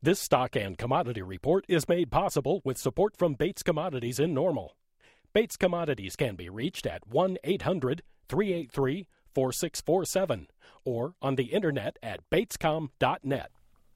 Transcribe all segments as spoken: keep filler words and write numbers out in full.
This stock and commodity report is made possible with support from Bates Commodities in Normal. Bates Commodities can be reached at one eight hundred, three eight three, four six four seven or on the internet at batescom dot net.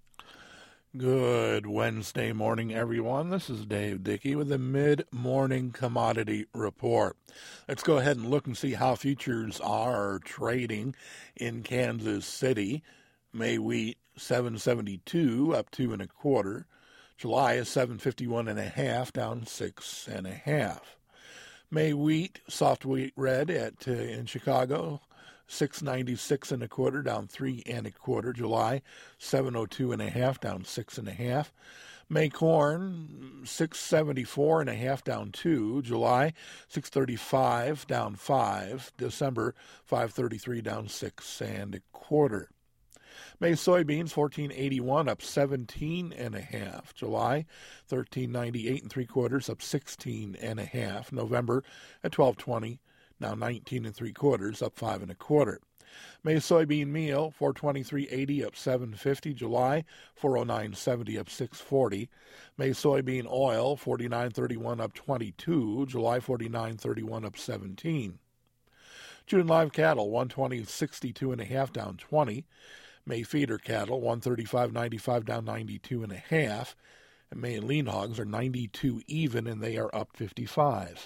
Good Wednesday morning, everyone. This is Dave Dickey with the Mid-Morning Commodity Report. Let's go ahead and look and see how futures are trading in Kansas City. May wheat seven seventy-two, up two and a quarter. July is seven fifty-one and a half, down six and a half. May wheat, soft wheat red at uh, in Chicago, six ninety-six and a quarter, down three and a quarter. July seven oh two and a half, down six and a half. May corn six seventy-four and a half, down two. July six thirty-five, down five. December five thirty-three, down six and a quarter. May soybeans fourteen eighty-one, up seventeen and a half. July thirteen ninety-eight and three quarters, up sixteen and a half. November at twelve twenty, now nineteen and three quarters, up five and a quarter. May soybean meal four twenty-three eighty, up seven fifty. July four oh nine seventy, up six forty. May soybean oil forty-nine thirty-one, up twenty-two. July forty-nine thirty-one, up seventeen. June live cattle one twenty sixty-two and a half, down twenty. May feeder cattle one thirty-five ninety-five, down ninety-two and a half. And May lean hogs are ninety-two even, and they are up fifty-five.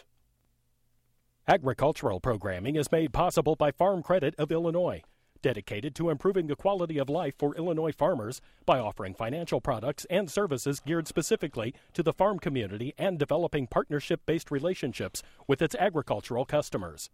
Agricultural programming is made possible by Farm Credit of Illinois, dedicated to improving the quality of life for Illinois farmers by offering financial products and services geared specifically to the farm community and developing partnership-based relationships with its agricultural customers.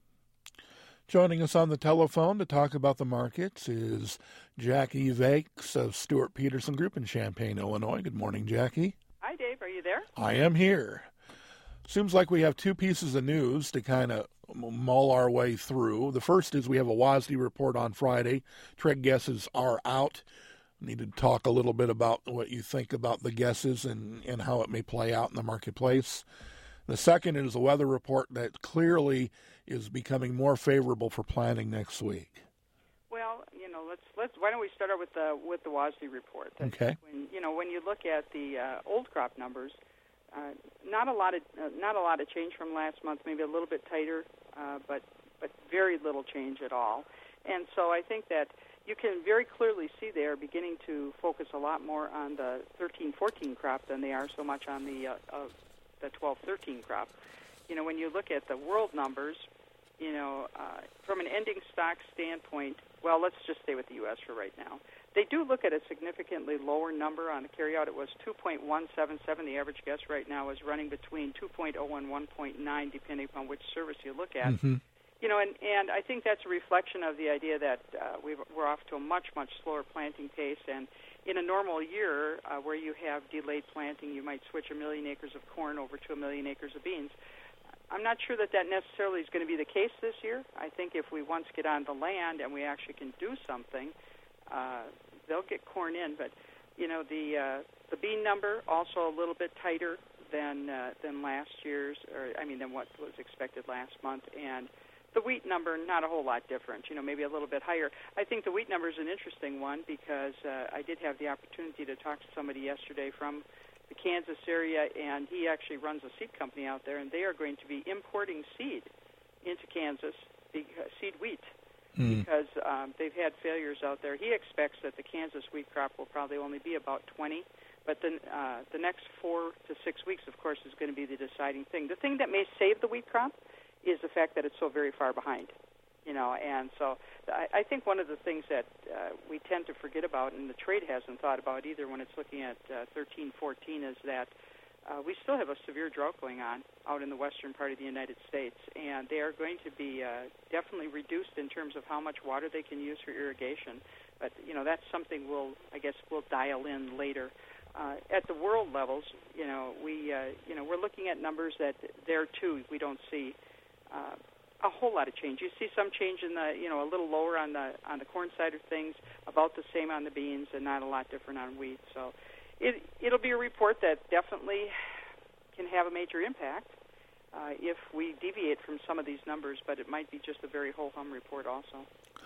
Joining us on the telephone to talk about the markets is Jackie Vakes of Stewart Peterson Group in Champaign, Illinois. Good morning, Jackie. Hi, Dave. Are you there? I am here. Seems like we have two pieces of news to kind of mull our way through. The first is we have a W A S D report on Friday. Trade guesses are out. We need to talk a little bit about what you think about the guesses and, and how it may play out in the marketplace. The second is a weather report that clearly is becoming more favorable for planting next week. Well, you know, let's let's. Why don't we start out with the with the W A S D report? That's okay. When, you know, when you look at the uh, old crop numbers, uh, not a lot of uh, not a lot of change from last month. Maybe a little bit tighter, uh, but but very little change at all. And so I think that you can very clearly see they are beginning to focus a lot more on the thirteen fourteen crop than they are so much on the uh, uh, the twelve thirteen crop. You know, when you look at the world numbers, you know, uh, from an ending stock standpoint, well, let's just stay with the U S for right now. They do look at a significantly lower number on the carryout. It was two point one seven seven. The average guess right now is running between two point oh and one point nine, depending upon which service you look at. Mm-hmm. You know, and, and I think that's a reflection of the idea that uh, we've, we're off to a much, much slower planting pace. And in a normal year uh, where you have delayed planting, you might switch a million acres of corn over to a million acres of beans. I'm not sure that that necessarily is going to be the case this year. I think if we once get on the land and we actually can do something, uh, they'll get corn in. But, you know, the uh, the bean number also a little bit tighter than uh, than last year's, or I mean, than what was expected last month. And the wheat number, not a whole lot different, you know, maybe a little bit higher. I think the wheat number is an interesting one because uh, I did have the opportunity to talk to somebody yesterday from the Kansas area, and he actually runs a seed company out there, and they are going to be importing seed into Kansas, the uh, seed wheat, mm. because um, they've had failures out there. He expects that the Kansas wheat crop will probably only be about twenty, but then uh, the next four to six weeks, of course, is going to be the deciding thing. The thing that may save the wheat crop is the fact that it's so very far behind, you know, and so I, I think one of the things that uh, we tend to forget about, and the trade hasn't thought about either when it's looking at uh, thirteen fourteen, is that uh, we still have a severe drought going on out in the western part of the United States, and they are going to be uh, definitely reduced in terms of how much water they can use for irrigation. But, you know, that's something we'll, I guess, we'll dial in later. Uh, at the world levels, you know, we, uh, you know, we're looking at numbers that there, too, we don't see Uh, a whole lot of change. You see some change in the, you know, a little lower on the on the corn side of things, about the same on the beans, and not a lot different on wheat. So it it'll be a report that definitely can have a major impact uh, if we deviate from some of these numbers, but it might be just a very ho-hum report also.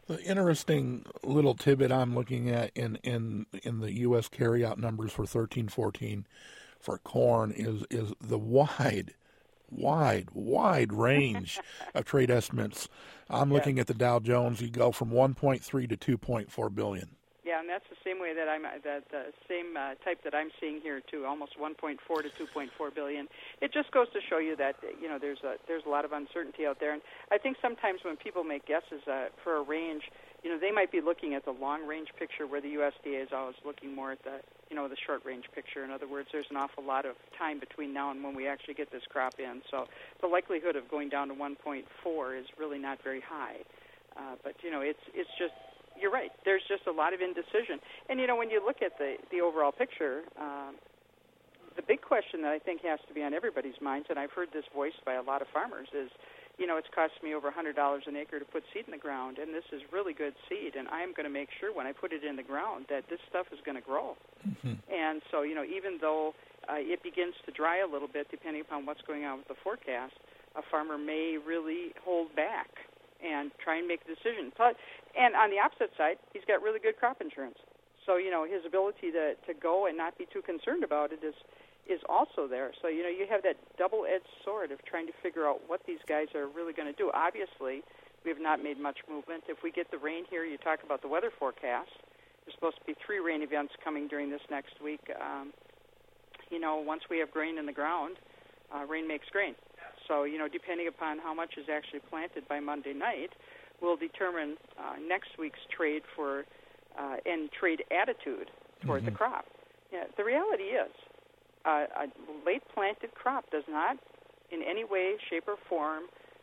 The interesting little tidbit I'm looking at in, in, in the U S carryout numbers for thirteen fourteen for corn is is the wide, wide, wide range of trade estimates. I'm looking yeah. at the Dow Jones. You go from one point three to two point four billion. Yeah, and that's the same way that I'm that the same uh, type that I'm seeing here too, almost one point four to two point four billion. It just goes to show you that you know there's a there's a lot of uncertainty out there, and I think sometimes when people make guesses uh, for a range, you know they might be looking at the long range picture, where the U S D A is always looking more at the you know the short range picture. In other words, there's an awful lot of time between now and when we actually get this crop in, so the likelihood of going down to one point four is really not very high. Uh, but you know it's it's just. You're right. There's just a lot of indecision. And, you know, when you look at the, the overall picture, um, the big question that I think has to be on everybody's minds, and I've heard this voiced by a lot of farmers, is, you know, it's cost me over one hundred dollars an acre to put seed in the ground, and this is really good seed, and I'm going to make sure when I put it in the ground that this stuff is going to grow. Mm-hmm. And so, you know, even though uh, it begins to dry a little bit, depending upon what's going on with the forecast, a farmer may really hold back and try and make a decision. But, and on the opposite side, he's got really good crop insurance. So, you know, his ability to, to go and not be too concerned about it is is also there. So, you know, you have that double-edged sword of trying to figure out what these guys are really going to do. Obviously, we have not made much movement. If we get the rain here, you talk about the weather forecast. There's supposed to be three rain events coming during this next week. Um, you know, once we have grain in the ground, uh, rain makes grain. So, you know, depending upon how much is actually planted by Monday night, will determine uh, next week's trade for uh, and trade attitude toward mm-hmm. the crop. Yeah, the reality is, uh, a late planted crop does not, in any way, shape, or form,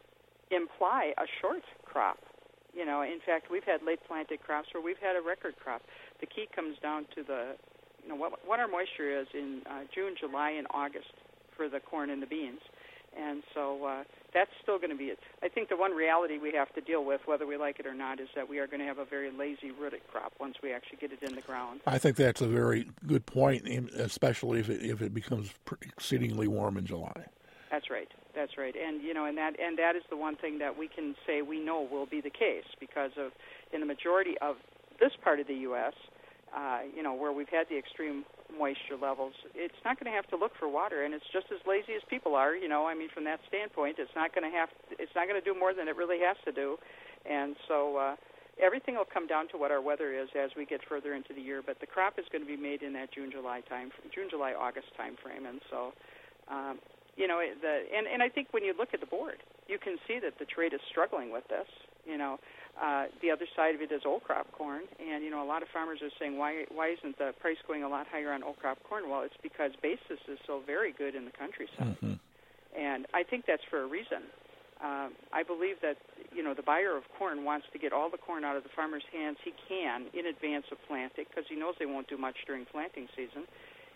imply a short crop. You know, in fact, we've had late planted crops where we've had a record crop. The key comes down to the, you know, what, what our moisture is in uh, June, July, and August for the corn and the beans. And so uh, that's still going to be it. I think the one reality we have to deal with, whether we like it or not, is that we are going to have a very lazy rooted crop once we actually get it in the ground. I think that's a very good point, especially if it, if it becomes exceedingly warm in July. That's right. That's right. And, you know, and that and that is the one thing that we can say we know will be the case because of, in the majority of this part of the U S, uh, you know, where we've had the extreme moisture levels, it's not going to have to look for water, and it's just as lazy as people are. You know, I mean, from that standpoint, it's not going to have, it's not going to do more than it really has to do, and so uh, everything will come down to what our weather is as we get further into the year. But the crop is going to be made in that June, July time, June, July, August time frame, and so, um, you know, the and and I think when you look at the board, you can see that the trade is struggling with this. You know. Uh, the other side of it is old crop corn, and you know a lot of farmers are saying, why why isn't the price going a lot higher on old crop corn? Well, it's because basis is so very good in the countryside, mm-hmm. and I think that's for a reason. Uh, I believe that you know the buyer of corn wants to get all the corn out of the farmer's hands he can in advance of planting because he knows they won't do much during planting season,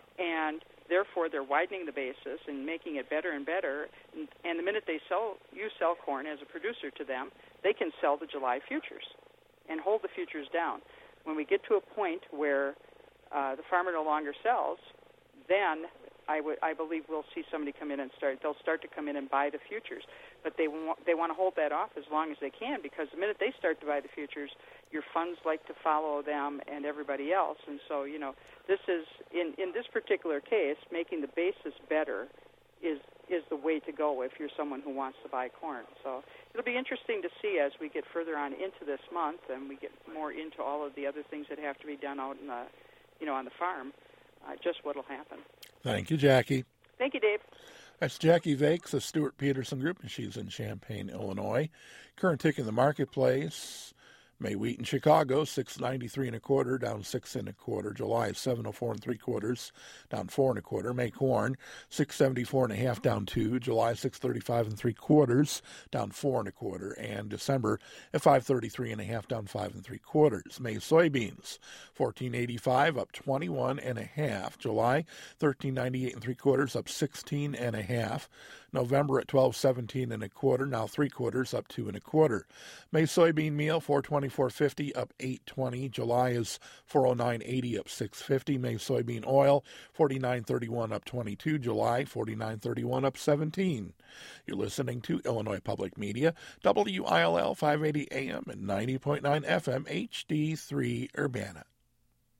and therefore they're widening the basis and making it better and better. And, and the minute they sell, you sell corn as a producer to them, they can sell the July futures and hold the futures down. When we get to a point where uh, the farmer no longer sells, then I would I believe we'll see somebody come in and start. They'll start to come in and buy the futures, but they want they want to hold that off as long as they can because the minute they start to buy the futures, your funds like to follow them and everybody else. And so you know this is in in this particular case, making the basis better is is the way to go if you're someone who wants to buy corn. So it'll be interesting to see as we get further on into this month and we get more into all of the other things that have to be done out in the, you know, on the farm, uh, just what will happen. Thank you, Jackie. Thank you, Dave. That's Jackie Vakes of Stewart Peterson Group, and she's in Champaign, Illinois. Current tick in the marketplace. May wheat in Chicago, six ninety-three and a quarter, down six and a quarter. July, seven oh four and three quarters, down four and a quarter. May corn, six seventy-four and a half, down two. July, six thirty-five and three quarters, down four and a quarter. And December at five thirty-three and a half, down five and three quarters. May soybeans, fourteen eighty-five, up twenty-one and a half. July, thirteen ninety-eight and three quarters, up sixteen and a half. November at twelve seventeen and a quarter, now three quarters, up two and a quarter. May soybean meal, four twenty. forty-four fifty up eight twenty. July is four oh nine eighty up six fifty. May soybean oil forty-nine thirty-one up twenty-two. July forty-nine thirty-one up seventeen. You're listening to Illinois Public Media, W I L L five eighty A M and ninety point nine F M H D three Urbana.